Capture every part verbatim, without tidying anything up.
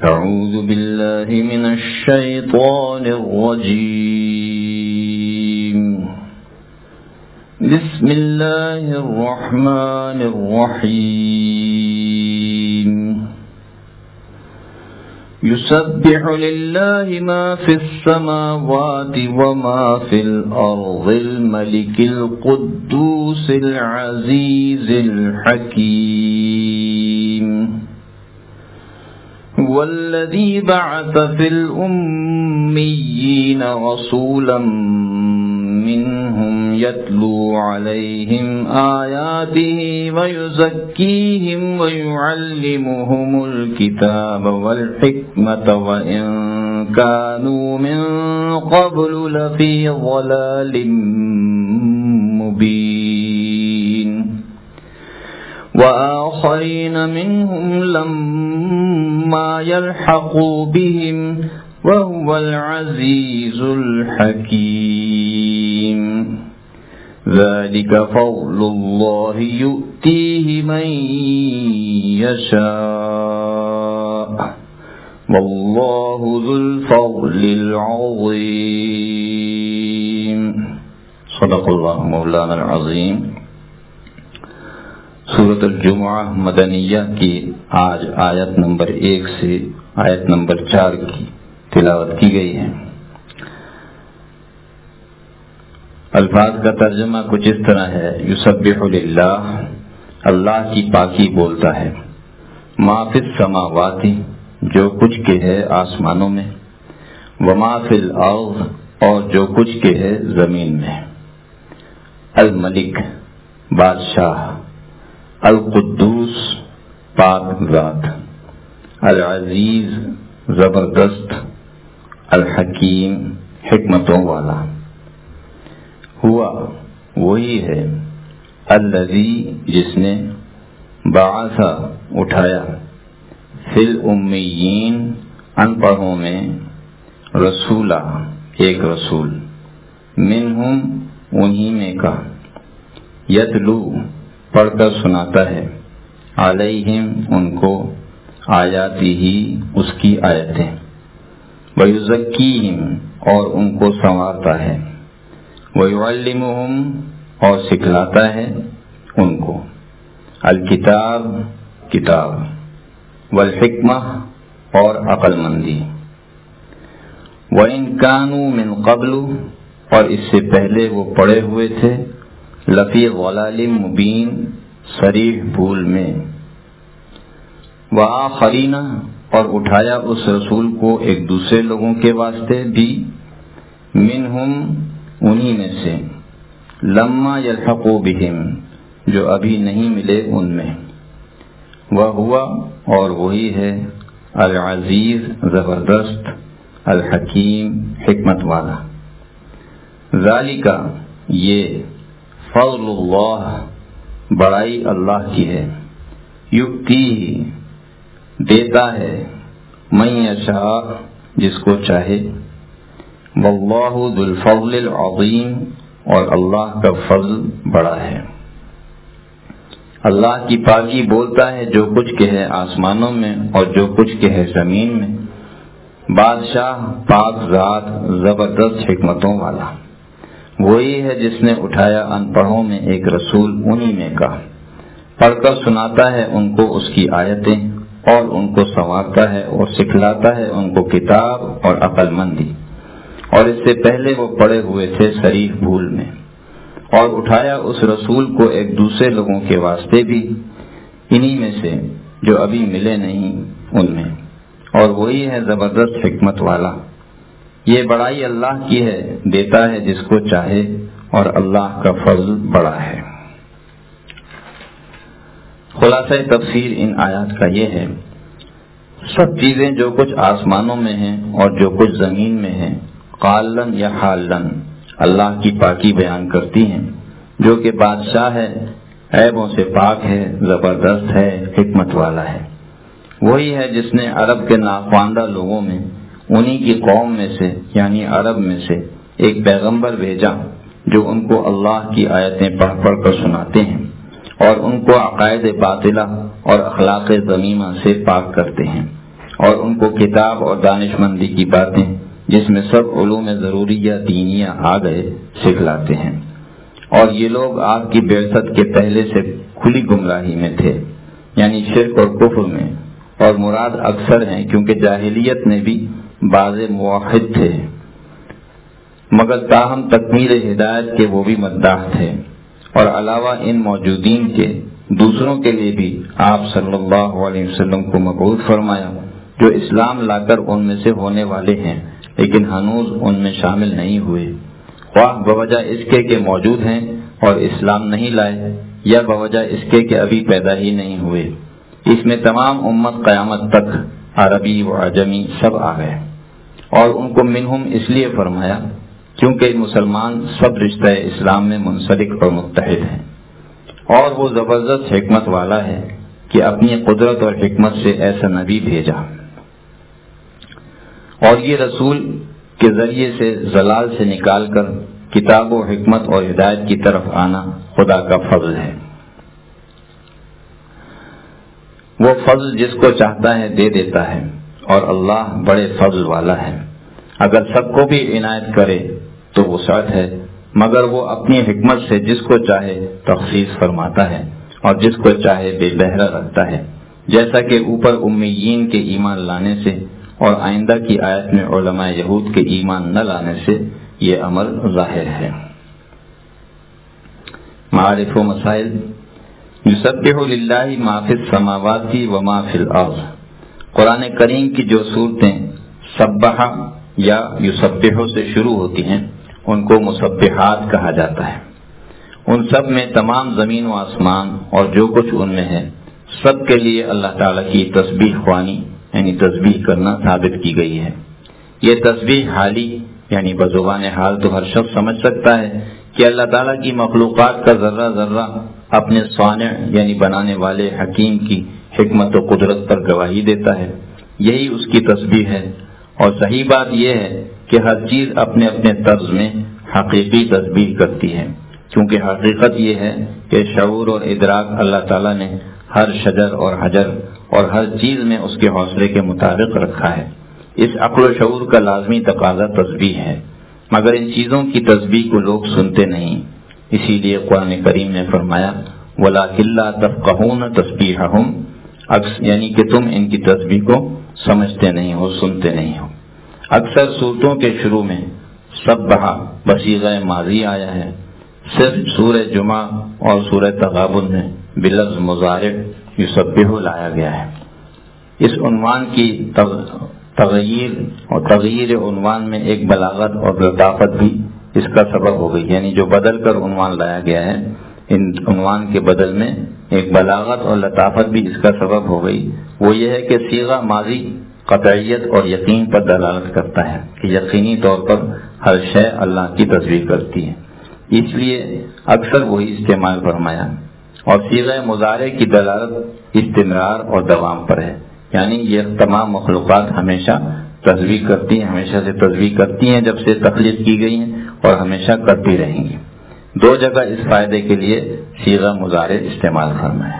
أعوذ بالله من الشيطان الرجيم بسم الله الرحمن الرحيم يسبح لله ما في السماوات وما في الأرض الملك القدوس العزيز الحكيم والذي بعث في الأميين رسولا منهم يتلو عليهم آياته ويزكيهم ويعلمهم الكتاب والحكمة وإن كانوا من قبل لفي ضلال مبين وآخرين منهم لما يلحقوا بهم وهو العزيز الحكيم ذلك فضل الله يؤتيه من يشاء والله ذو الفضل العظيم صدق الله مولانا العظيم۔ سورۃ الجمعہ مدنیہ کی آج آیت نمبر ایک سے آیت نمبر چار کی تلاوت کی گئی ہے۔ الفاظ کا ترجمہ کچھ اس طرح ہے، یسبح للہ، اللہ کی پاکی بولتا ہے، ما فی السماوات، جو کچھ کے ہے آسمانوں میں، وما فی الارض، اور جو کچھ کے ہے زمین میں، الملک، بادشاہ، القدوس، پاک ذات، العزیز، زبردست، الحکیم، حکمتوں والا، ہوا، وہی ہے، الذی، جس نے، بعث، اٹھایا، فی الامیین، ان پڑھوں میں، رسولا، ایک رسول، منہم، انہی میں کا، یتلو، پڑھ کر سناتا ہے، علیہم، ان کو، آیاتی ہی، اس کی آیتیں، ویزکیہم، اور ان کو سنوارتا ہے، ویعلمہم، اور سکھلاتا ہے ان کو، الکتاب، کتاب، والحکمہ، اور عقل مندی، وَإِن كَانُوا مِن قَبْلُ، اور اس سے پہلے وہ پڑے ہوئے تھے، لفی ضلال مبین، صریح بھول میں، وآخرین، اور اٹھایا اس رسول کو ایک دوسرے لوگوں کے واسطے بھی، منہم، انہی میں سے، لما یلحقوا بہم، جو ابھی نہیں ملے ان میں، وہو، اور وہی ہے، العزیز، زبردست، الحکیم، حکمت والا، ذالک، یہ، فضل اللہ، بڑائی اللہ کی ہے، یؤتی، دیتا ہے، من یشاء، جس کو چاہے، واللہ ذو الفضل العظیم، اور اللہ کا فضل بڑا ہے۔ اللہ کی پاکی بولتا ہے جو کچھ کے ہے آسمانوں میں اور جو کچھ کے ہے زمین میں، بادشاہ، پاک ذات، زبردست حکمتوں والا، وہی ہے جس نے اٹھایا ان پڑھوں میں ایک رسول انہی میں کا، پڑھ کر سناتا ہے ان کو اس کی آیتیں، اور ان کو سنوارتا ہے اور سکھلاتا ہے ان کو کتاب اور عقل مندی، اور اس سے پہلے وہ پڑے ہوئے تھے صریح بھول میں، اور اٹھایا اس رسول کو ایک دوسرے لوگوں کے واسطے بھی، انہی میں سے جو ابھی ملے نہیں ان میں، اور وہی ہے زبردست حکمت والا۔ یہ بڑائی اللہ کی ہے، دیتا ہے جس کو چاہے، اور اللہ کا فضل بڑا ہے۔ خلاصہ تفسیر ان آیات کا یہ ہے، سب چیزیں جو کچھ آسمانوں میں ہیں اور جو کچھ زمین میں ہیں، قالن یا حالن، اللہ کی پاکی بیان کرتی ہیں، جو کہ بادشاہ ہے، عیبوں سے پاک ہے، زبردست ہے، حکمت والا ہے۔ وہی ہے جس نے عرب کے ناخواندہ لوگوں میں، انہی کی قوم میں سے یعنی عرب میں سے ایک پیغمبر بھیجا جو ان کو اللہ کی آیتیں پڑھ پڑھ کر سناتے ہیں اور ان کو عقائد باطلہ اور اخلاق ذمیمہ سے پاک کرتے ہیں اور ان کو کتاب اور دانش مندی کی باتیں جس میں سب علوم ضروریہ دینیہ آ گئے سکھلاتے ہیں۔ اور یہ لوگ آپ کی بعثت کے پہلے سے کھلی گمراہی میں تھے، یعنی شرک اور کفر میں، اور مراد اکثر ہیں کیونکہ جاہلیت میں بھی بعض موحد تھے، مگر تاہم تکمیل ہدایت کے وہ بھی مداح تھے۔ اور علاوہ ان موجودین کے دوسروں کے لیے بھی آپ صلی اللہ علیہ وسلم کو مبعوث فرمایا جو اسلام لا کر ان میں سے ہونے والے ہیں لیکن ہنوز ان میں شامل نہیں ہوئے، خواہ بوجہ اس کے کہ موجود ہیں اور اسلام نہیں لائے، یا بوجہ اس کے کہ ابھی پیدا ہی نہیں ہوئے۔ اس میں تمام امت قیامت تک عربی و عجمی سب آ گئے، اور ان کو منہم اس لیے فرمایا کیونکہ مسلمان سب رشتہ اسلام میں منسلک اور متحد ہیں، اور وہ زبردست حکمت والا ہے کہ اپنی قدرت اور حکمت سے ایسا نبی بھیجا، اور یہ رسول کے ذریعے سے ضلال سے نکال کر کتاب و حکمت اور ہدایت کی طرف آنا خدا کا فضل ہے۔ وہ فضل جس کو چاہتا ہے دے دیتا ہے، اور اللہ بڑے فضل والا ہے۔ اگر سب کو بھی عنایت کرے تو وسعت ہے، مگر وہ اپنی حکمت سے جس کو چاہے تخصیص فرماتا ہے اور جس کو چاہے بے بہرا رکھتا ہے، جیسا کہ اوپر امیین کے ایمان لانے سے اور آئندہ کی آیت میں علماء یہود کے ایمان نہ لانے سے یہ امر ظاہر ہے۔ معارف و مسائل۔ یسبح للہ ما فی السماوات و ما فی الارض۔ قرآن کریم کی جو صورتیں سبح یا یسبح سے شروع ہوتی ہیں ان کو مسبحات کہا جاتا ہے۔ ان سب میں تمام زمین و آسمان اور جو کچھ ان میں ہے سب کے لیے اللہ تعالیٰ کی تسبیح خوانی یعنی تسبیح کرنا ثابت کی گئی ہے۔ یہ تسبیح حالی یعنی بزبان حال تو ہر شخص سمجھ سکتا ہے کہ اللہ تعالیٰ کی مخلوقات کا ذرہ ذرہ اپنے صانع یعنی بنانے والے حکیم کی حکمت و قدرت پر گواہی دیتا ہے، یہی اس کی تسبیح ہے۔ اور صحیح بات یہ ہے کہ ہر چیز اپنے اپنے طرز میں حقیقی تسبیح کرتی ہے، کیونکہ حقیقت یہ ہے کہ شعور اور ادراک اللہ تعالیٰ نے ہر شجر اور حجر اور ہر چیز میں اس کے حوصلے کے مطابق رکھا ہے۔ اس عقل و شعور کا لازمی تقاضا تسبیح ہے، مگر ان چیزوں کی تسبیح کو لوگ سنتے نہیں، اسی لیے قرآن کریم نے فرمایا وَلَٰكِن لَّا تَفْقَهُونَ تَسْبِيحَهُمْ، یعنی کہ تم ان کی تسبیح کو سمجھتے نہیں ہو، سنتے نہیں ہو۔ اکثر صورتوں کے شروع میں سبح بصیغہ ماضی آیا ہے، صرف سورہ جمعہ اور سورہ تغابن میں بلفظ مضارع یسبح لایا گیا ہے۔ اس عنوان کی تغیر اور تغیر عنوان میں ایک بلاغت اور لطافت بھی اس کا سبب ہو گئی، یعنی جو بدل کر عنوان لایا گیا ہے ان عنوان کے بدل میں ایک بلاغت اور لطافت بھی اس کا سبب ہو گئی۔ وہ یہ ہے کہ صیغہ ماضی قطعیت اور یقین پر دلالت کرتا ہے کہ یقینی طور پر ہر شے اللہ کی تصویر کرتی ہے، اس لیے اکثر وہی استعمال فرمایا۔ اور صیغہ مضارع کی دلالت استمرار اور دوام پر ہے، یعنی یہ تمام مخلوقات ہمیشہ تصویر کرتی ہیں، ہمیشہ سے تصویر کرتی ہیں جب سے تخلیق کی گئی ہیں اور ہمیشہ کرتی رہیں گی۔ دو جگہ اس فائدے کے لیے صیغہ مضارع استعمال فرمایا۔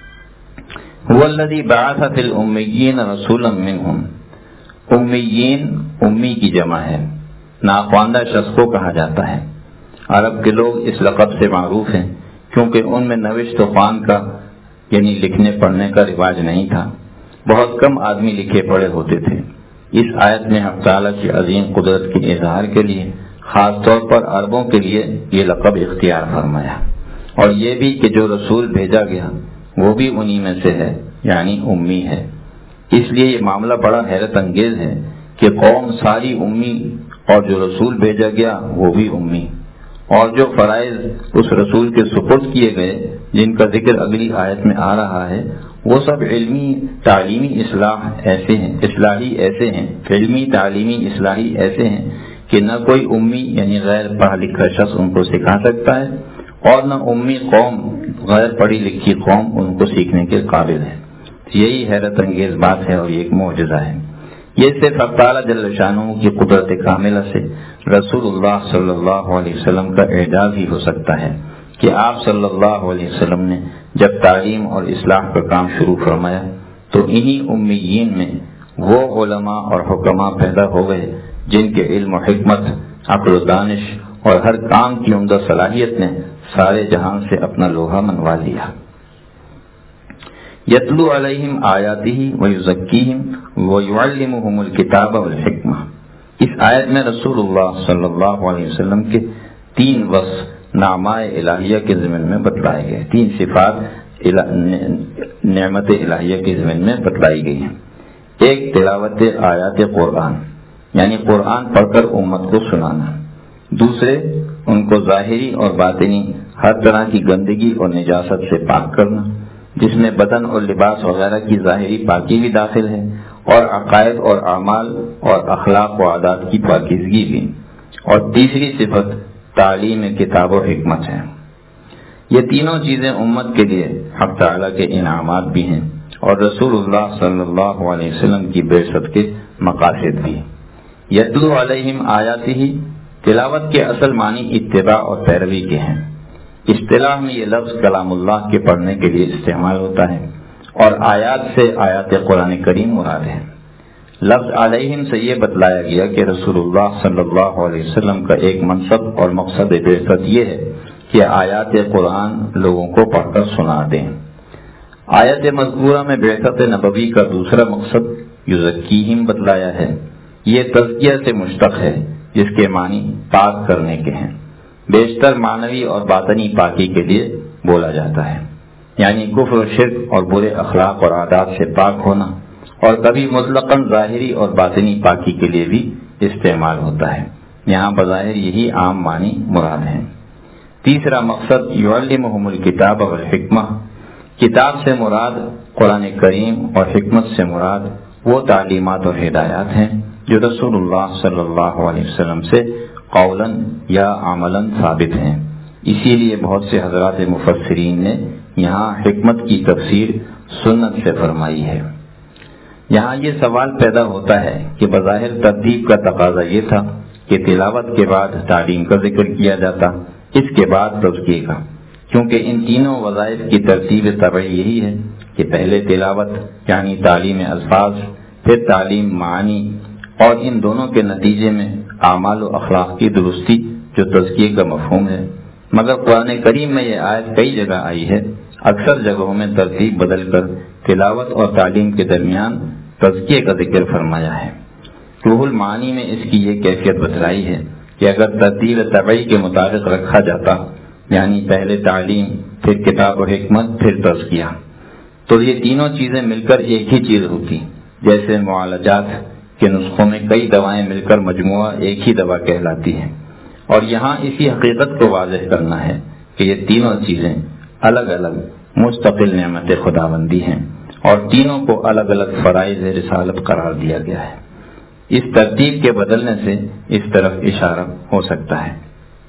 هو الذی بعث فی الامیین رسولا منہم۔ امیین امی کی جمع ہے، ناخواندہ شخص کو کہا جاتا ہے۔ عرب کے لوگ اس لقب سے معروف ہیں کیونکہ ان میں نوشت و خوان کا یعنی لکھنے پڑھنے کا رواج نہیں تھا، بہت کم آدمی لکھے پڑھے ہوتے تھے۔ اس آیت میں حق تعالیٰ کی عظیم قدرت کے اظہار کے لیے خاص طور پر عربوں کے لیے یہ لقب اختیار فرمایا، اور یہ بھی کہ جو رسول بھیجا گیا وہ بھی انہی میں سے ہے یعنی امی ہے۔ اس لیے یہ معاملہ بڑا حیرت انگیز ہے کہ قوم ساری امی اور جو رسول بھیجا گیا وہ بھی امی، اور جو فرائض اس رسول کے سپرد کیے گئے جن کا ذکر اگلی آیت میں آ رہا ہے وہ سب علمی تعلیمی اصلاح ایسے ہیں اصلاحی ایسے ہیں علمی تعلیمی اصلاحی ایسے ہیں کہ نہ کوئی امی یعنی غیر پڑھا لکھا شخص ان کو سکھا سکتا ہے، اور نہ امی قوم غیر پڑھی لکھی قوم ان کو سیکھنے کے قابل ہے۔ یہی حیرت انگیز بات ہے اور یہ ایک معجزہ ہے۔ یہ صرف اللہ تعالیٰ جل شانہ کی قدرت کاملہ سے رسول اللہ صلی اللہ علیہ وسلم کا اعجاز ہی ہو سکتا ہے کہ آپ صلی اللہ علیہ وسلم نے جب تعلیم اور اصلاح کا کام شروع فرمایا تو انہی امیین میں وہ علماء اور حکماء پیدا ہو گئے جن کے علم و حکمت، عقل و دانش اور ہر کام کی عمدہ صلاحیت نے سارے جہان سے اپنا لوہا منوا لیا۔ یتلو علیہم آیاتہ ویزکیہم ویعلمہم الکتاب والحکمہ۔ اس آیت میں رسول اللہ صلی اللہ علیہ وسلم کے تین وصف نعمائے الہیہ کے ضمن میں بتلائے گئے، تین صفات نعمت الہیہ کے ضمن میں بتلائی گئی ہیں۔ ایک تلاوت آیات قرآن، یعنی قرآن پڑھ کر امت کو سنانا۔ دوسرے، ان کو ظاہری اور باطنی ہر طرح کی گندگی اور نجاست سے پاک کرنا، جس میں بدن اور لباس وغیرہ کی ظاہری پاکی بھی داخل ہے، اور عقائد اور اعمال اور اخلاق و عادات کی پاکیزگی بھی۔ اور تیسری صفت تعلیم کتاب و حکمت ہے۔ یہ تینوں چیزیں امت کے لیے حق تعالیٰ کے انعامات بھی ہیں اور رسول اللہ صلی اللہ علیہ وسلم کی بعثت کے مقاصد بھی۔ یتلو علیہم آیاتہ، تلاوت کے اصل معنی اتباع اور پیروی کے ہیں۔ اصطلاح میں یہ لفظ کلام اللہ کے پڑھنے کے لیے استعمال ہوتا ہے، اور آیات سے آیات قرآن کریم مراد ہے۔ لفظ علیہم سے یہ بتلایا گیا کہ رسول اللہ صلی اللہ علیہ وسلم کا ایک منصب اور مقصد بعثت یہ ہے کہ آیات قرآن لوگوں کو پڑھ کر سنا دیں۔ آیت مذکورہ میں بعثت نبوی کا دوسرا مقصد یزکیہم بتلایا ہے۔ یہ تزکیہ سے مشتق ہے، جس کے معنی پاک کرنے کے ہیں۔ بیشتر معنوی اور باطنی پاکی کے لیے بولا جاتا ہے، یعنی کفر و شرک اور برے اخلاق اور عادات سے پاک ہونا، اور کبھی مطلقاً ظاہری اور باطنی پاکی کے لیے بھی استعمال ہوتا ہے۔ یہاں بظاہر یہی عام معنی مراد ہیں۔ تیسرا مقصد یعلمہم الکتاب والحکمہ، کتاب سے مراد قرآن کریم اور حکمت سے مراد وہ تعلیمات اور ہدایات ہیں جو رسول اللہ صلی اللہ علیہ وسلم سے قولاً یا عملاً ثابت ہیں۔ اسی لیے بہت سے حضرات مفسرین نے یہاں حکمت کی تفسیر سنت سے فرمائی ہے۔ یہاں یہ سوال پیدا ہوتا ہے کہ بظاہر ترتیب کا تقاضا یہ تھا کہ تلاوت کے بعد تعلیم کا ذکر کیا جاتا، اس کے بعد تزکیے کا، کیونکہ ان تینوں وظائف کی ترتیب طبعی یہی ہے کہ پہلے تلاوت یعنی تعلیم الفاظ، پھر تعلیم معانی، اور ان دونوں کے نتیجے میں اعمال و اخلاق کی درستی جو تزکیے کا مفہوم ہے۔ مگر قرآن کریم میں یہ آیت کئی جگہ آئی ہے، اکثر جگہوں میں ترتیب بدل کر تلاوت اور تعلیم کے درمیان تزکیے کا ذکر فرمایا ہے۔ روح المعانی میں اس کی یہ کیفیت بتلائی ہے کہ اگر ترتیب طبعی کے مطابق رکھا جاتا، یعنی پہلے تعلیم، پھر کتاب و حکمت، پھر تزکیہ، تو یہ تینوں چیزیں مل کر ایک ہی چیز ہوتی، جیسے معالجات کے نسخوں میں کئی دوائیں مل کر مجموعہ ایک ہی دوا کہلاتی ہے۔ اور یہاں اسی حقیقت کو واضح کرنا ہے کہ یہ تینوں چیزیں الگ الگ مستقل نعمت خداوندی ہیں، اور تینوں کو الگ الگ فرائض رسالت قرار دیا گیا ہے۔ اس ترتیب کے بدلنے سے اس طرف اشارہ ہو سکتا ہے۔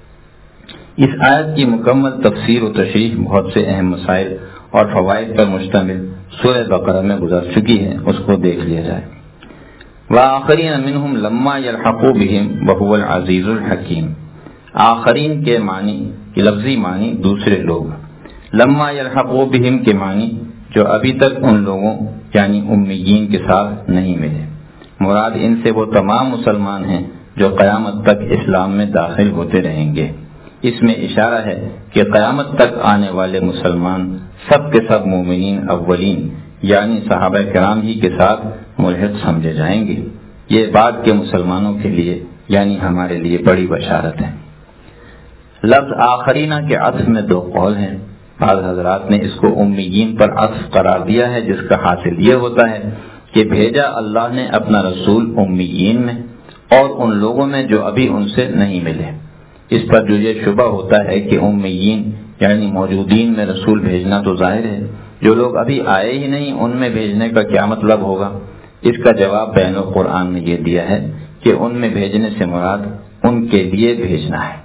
اس آیت کی مکمل تفسیر و تشریح بہت سے اہم مسائل اور فوائد پر مشتمل سورہ بقرہ میں گزر چکی ہے، اس کو دیکھ لیا جائے۔ وآخرین منہم لما یلحقوا بہم وہو العزیز الحکیم، آخرین کے معنی کی لفظی معنی دوسرے لوگ، لما یلحقوا بہم کے معنی جو ابھی تک ان لوگوں یعنی امیین کے ساتھ نہیں ملے۔ مراد ان سے وہ تمام مسلمان ہیں جو قیامت تک اسلام میں داخل ہوتے رہیں گے۔ اس میں اشارہ ہے کہ قیامت تک آنے والے مسلمان سب کے سب مومنین اولین یعنی صحابہ کرام ہی کے ساتھ ملحق سمجھے جائیں گے۔ یہ بعد کے مسلمانوں کے لیے یعنی ہمارے لیے بڑی بشارت ہے۔ لفظ آخرینہ کے عطف میں دو قول ہیں۔ بعض حضرات نے اس کو امیین پر عطف قرار دیا ہے، جس کا حاصل یہ ہوتا ہے کہ بھیجا اللہ نے اپنا رسول امیین میں اور ان لوگوں میں جو ابھی ان سے نہیں ملے۔ اس پر جو یہ شبہ ہوتا ہے کہ امیین یعنی موجودین میں رسول بھیجنا تو ظاہر ہے، جو لوگ ابھی آئے ہی نہیں ان میں بھیجنے کا کیا مطلب ہوگا؟ اس کا جواب بین القرآن نے یہ دیا ہے کہ ان میں بھیجنے سے مراد ان کے لیے بھیجنا ہے۔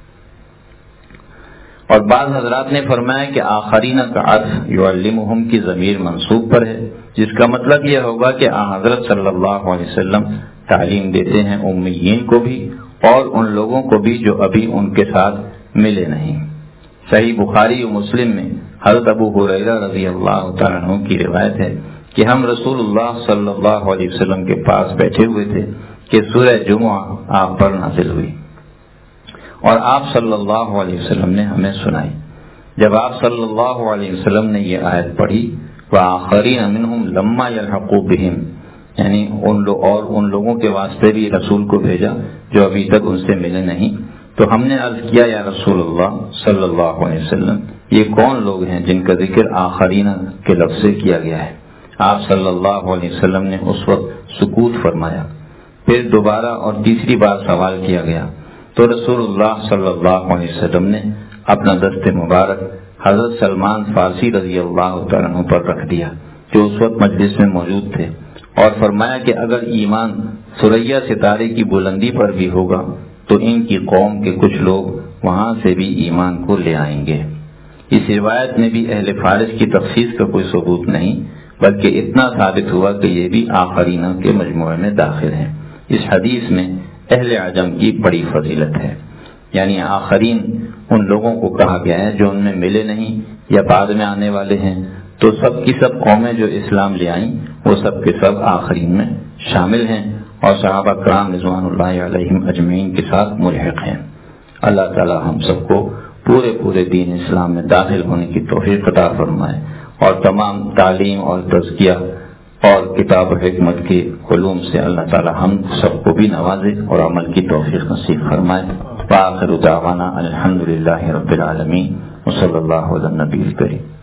اور بعض حضرات نے فرمایا کہ آخرین کا عطف یعلمہم کی ضمیر منصوب پر ہے، جس کا مطلب یہ ہوگا کہ آن حضرت صلی اللہ علیہ وسلم تعلیم دیتے ہیں امیین کو بھی اور ان لوگوں کو بھی جو ابھی ان کے ساتھ ملے نہیں۔ صحیح بخاری و مسلم میں حضرت ابو ہریرہ رضی اللہ تعالیٰ عنہ کی روایت ہے کہ ہم رسول اللہ صلی اللہ علیہ وسلم کے پاس بیٹھے ہوئے تھے کہ سورہ جمعہ آپ پر نازل ہوئی اور آپ صلی اللہ علیہ وسلم نے ہمیں سنائی. جب آپ صلی اللہ علیہ وسلم نے یہ آیت پڑھی وآخرین منہم لما یلحقوا بہم، یعنی ان لوگ اور ان لوگوں کے واسطے بھی رسول کو بھیجا جو ابھی تک ان سے ملے نہیں، تو ہم نے عرض کیا یا رسول اللہ صلی اللہ علیہ وسلم یہ کون لوگ ہیں جن کا ذکر آخرین کے لفظ سے کیا گیا ہے؟ آپ صلی اللہ علیہ وسلم نے اس وقت سکوت فرمایا. پھر دوبارہ اور تیسری بار سوال کیا گیا تو رسول اللہ صلی اللہ علیہ وسلم نے اپنا دست مبارک حضرت سلمان فارسی رضی اللہ تعالیٰ عنہ پر رکھ دیا جو اس وقت مجلس میں موجود تھے، اور فرمایا کہ اگر ایمان ثریا ستارے کی بلندی پر بھی ہوگا تو ان کی قوم کے کچھ لوگ وہاں سے بھی ایمان کو لے آئیں گے. اس روایت میں بھی اہل فارس کی تخصیص کا کوئی ثبوت نہیں، بلکہ اتنا ثابت ہوا کہ یہ بھی آخرین کے مجموعے میں داخل ہیں. اس حدیث میں اہل عجم کی بڑی فضیلت ہے، یعنی آخرین ان لوگوں کو کہا گیا ہے جو ان میں ملے نہیں یا بعد میں آنے والے ہیں. تو سب کی سب قومیں جو اسلام لے آئیں وہ سب کے سب آخرین میں شامل ہیں اور صحابہ کرام رضوان اللہ علیہم اجمعین کے ساتھ ملحق ہیں. اللہ تعالی ہم سب کو پورے پورے دین اسلام میں داخل ہونے کی توفیق عطا فرمائے اور تمام تعلیم اور تزکیہ اور کتاب و حکمت کے علوم سے اللہ تعالی ہم سب کو بھی نوازے اور عمل کی توفیق نصیب فرمائے. وآخر دعوانا الحمدللہ رب العالمین وصلی اللہ علی النبی الکریم.